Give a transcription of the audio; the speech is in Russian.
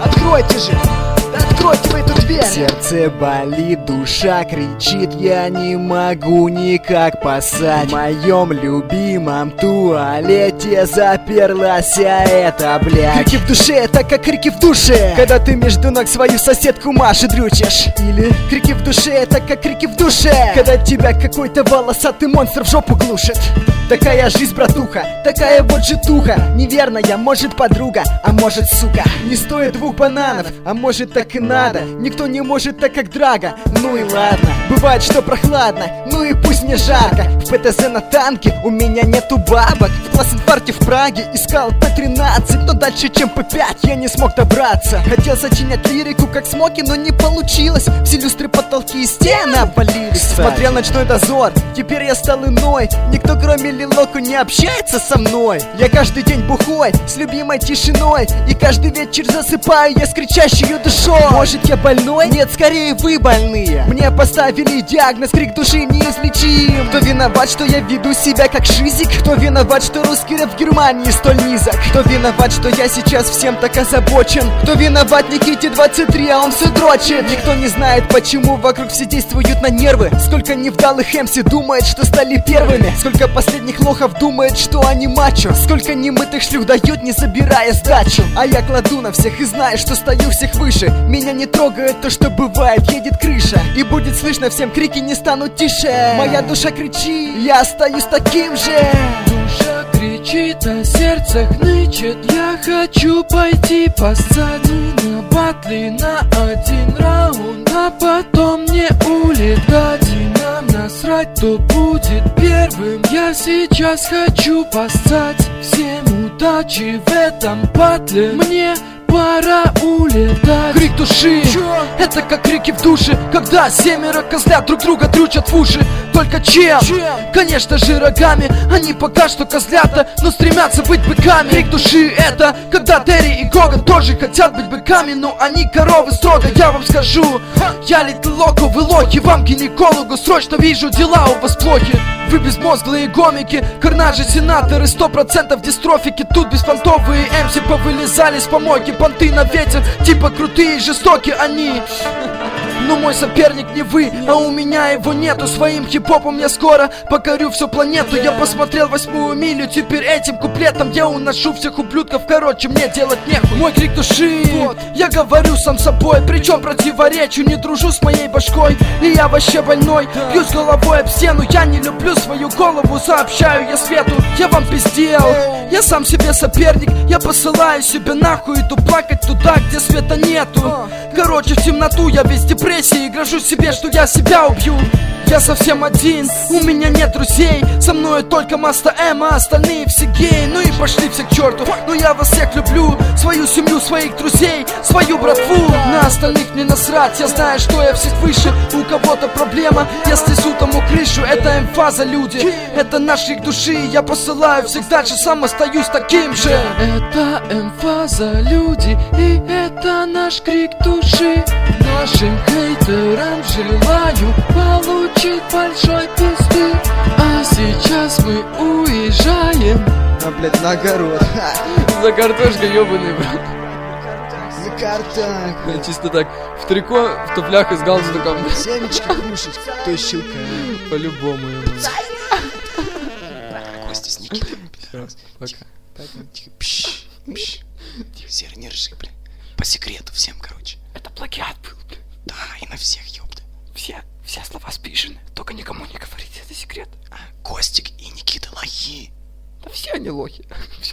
Откройте же! Откройте вы эту дверь! Сердце болит, душа кричит, я не могу никак посадить. В моем любимом туалете заперлась эта, блядь. Крики в душе, это как крики в душе, когда ты между ног свою соседку Машу дрючишь. Или крики в душе, это как крики в душе, когда тебя какой-то волосатый монстр в жопу глушит. Такая жизнь, братуха, такая вот житуха. Неверная, может подруга, а может сука. Не стоит 2 бананов, а может так и надо. Никто не может так, как Драга, ну и ладно. Бывает, что прохладно, ну и пусть мне жарко. В ПТЗ на танке у меня нету бабок. В класс-инфаркте в Праге искал П-13, но дальше, чем П-5, я не смог добраться. Хотел сочинять лирику, как Смоки, но не получилось. Все люстры, потолки и стены обвалились. Смотрел «Ночной дозор», теперь я стал иной. Никто, кроме Лилоку, не общается со мной. Я каждый день бухой, с любимой тишиной, и каждый вечер засыпаю я с кричащей душой. Может, я больной? Нет, скорее вы больные. Мне поставили диагноз, крик души неизлечим. Кто виноват, что я веду себя как шизик? Кто виноват, что русский рэп в Германии столь низок? Кто виноват, что я сейчас всем так озабочен? Кто виноват Никите 23, а он все дрочит? Никто не знает, почему вокруг все действуют на нервы. Сколько невдалых МС думает, что стали первыми. Сколько последних лохов думает, что они мачо. Сколько немытых шлюх дают, не забирая сдачу. А я кладу на всех и знаю, что стою всех выше. Меня не трогает то, что бывает, едет крыша. И будет слышно всем, крики не станут тише. Моя душа кричит, я остаюсь таким же. Душа кричит, а сердце хнычет. Я хочу пойти по сцене на батле на 1 раунд, а потом не улетать. И нам насрать, кто будет первым. Я сейчас хочу поссать. Всем удачи в этом батле. Мне пора улетать. Крик души, это как крики в душе, когда 7 козлят друг друга дрючат в уши. Только чем? Конечно же рогами. Они пока что козлята, но стремятся быть быками. Крик души это, когда Дерри и Гоган тоже хотят быть быками, но они коровы строго, я вам скажу. Я Литл Локо, вы лохи, вам гинекологу срочно вижу, дела у вас плохи. Вы безмозглые гомики, карнажи, сенаторы, 100% дистрофики. Тут беспонтовые МС повылезали с помойки. Понты на ветер, типа крутые и жестокие они. Но мой соперник не вы, а у меня его нету. Своим хип-хопом я скоро покорю всю планету. Я посмотрел 8-ю милю, теперь этим куплетом я уношу всех ублюдков. Короче, мне делать нехуй. Мой крик души, я говорю сам собой, причем противоречу, не дружу с моей башкой. И я вообще больной, бьюсь головой об стену. Я не люблю свою голову, сообщаю я свету. Я вам пиздел, я сам себе соперник. Я посылаю себя нахуй, иду плакать туда, где света нету. Короче, в темноту я весь депрессии и грожу себе, что я себя убью. Я совсем один, у меня нет друзей. Со мной только Маста М, а остальные все геи. Ну и пошли все к черту, но я вас всех люблю. Свою семью, своих друзей, свою братву. На остальных мне насрать, я знаю, что я всех выше. У кого-то проблема, я снесу тому крышу. Это эмфаза, люди, это наш крик души. Я посылаю всех дальше, сам остаюсь таким же. Это эмфаза, люди, и это наш крик души. Нашим хейтерам желаю получить большой пизды. А сейчас мы уезжаем. А, блядь, на огород. За картошкой, ёбаный, брат. За картошкой. Чисто так, в трико, в туфлях и с галстуком. Семечки кушать, то щука. По-любому. Костя с Никитой. Пока. Тихо, Серый, не ржи, бля. По секрету всем, короче. Это плагиат был, блин. Да, и на всех, ёпта. Все слова спишены, только никому не говорите, это секрет. Костик и Никита лохи. Да все они лохи.